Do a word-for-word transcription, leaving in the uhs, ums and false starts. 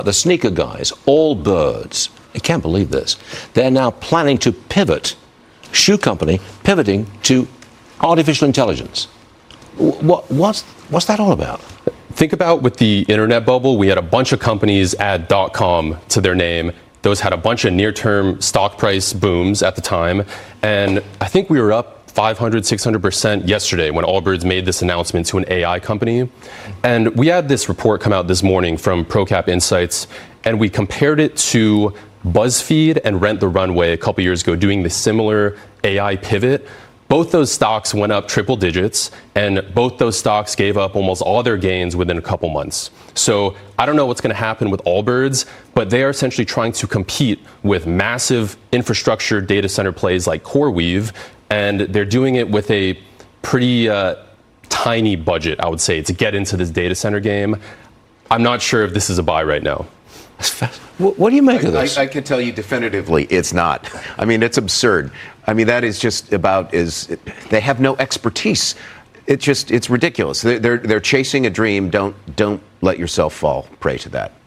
The sneaker guys, Allbirds, I can't believe this. They're now planning to pivot, shoe company pivoting to artificial intelligence. What, what's, what's that all about? Think about with the internet bubble, we had a bunch of companies add .com to their name. Those had a bunch of near-term stock price booms at the time. And I think we were up five hundred, six hundred percent yesterday when Allbirds made this announcement to an A I company. And we had this report come out this morning from ProCap Insights, and we compared it to BuzzFeed and Rent the Runway a couple years ago doing the similar A I pivot. Both those stocks went up triple digits, and both those stocks gave up almost all their gains within a couple months. So I don't know what's going to happen with Allbirds, but they are essentially trying to compete with massive infrastructure data center plays like CoreWeave, and they're doing it with a pretty uh, tiny budget, I would say, to get into this data center game. I'm not sure if this is a buy right now. What do you make of this? I, I can tell you definitively it's not. I mean, it's absurd. I mean, that is just about is they have no expertise. It just it's ridiculous. They're they're, they're chasing a dream. Don't don't let yourself fall prey to that.